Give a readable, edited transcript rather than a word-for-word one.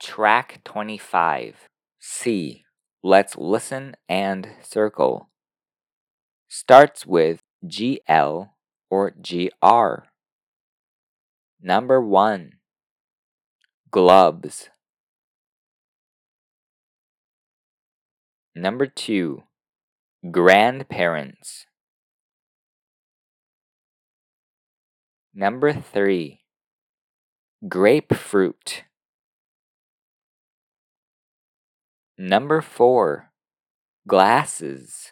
Track 25. C. Let's listen and circle. Starts with GL or GR. Number 1. Gloves. Number 2. Grandparents. Number 3. Grapefruit. Number 4. Glasses.